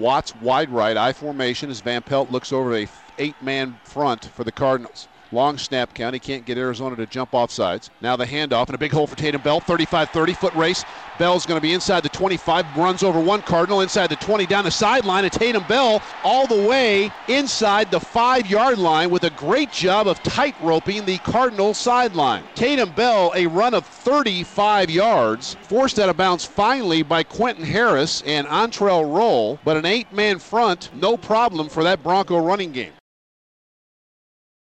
Watts wide right, I formation as Van Pelt looks over a 8-man front for the Cardinals. Long snap count. He can't get Arizona to jump off sides. Now the handoff and a big hole for Tatum Bell. 35-30 foot race. Bell's going to be inside the 25. Runs over one Cardinal inside the 20 down the sideline. And Tatum Bell all the way inside the 5-yard line with a great job of tight roping the Cardinal sideline. Tatum Bell, a run of 35 yards. Forced out of bounds finally by Quentin Harris and Antrell Roll. But an 8-man front, no problem for that Bronco running game.